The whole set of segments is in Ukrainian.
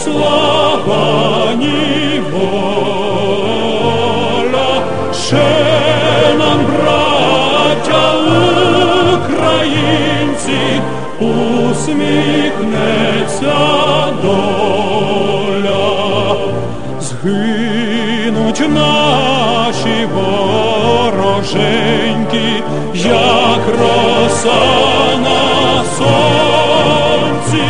слава, ні воля. Ще нам, браття українці, усміхнеться доля. Згинуть наші вороженьки, як роса на сонці.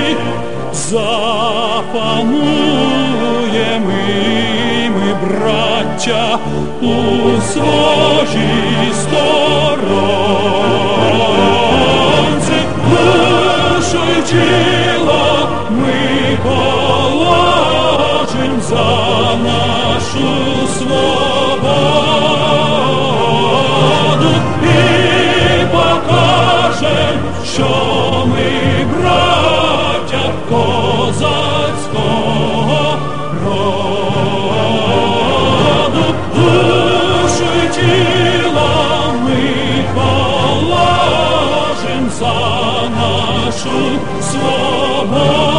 Запануєм і ми, браття, у своїй сторонці. Душу й тіло ми положим за нашу свободу і покажем, що ми браття козацького роду. Душу й тіло ми положим за нашу свободу.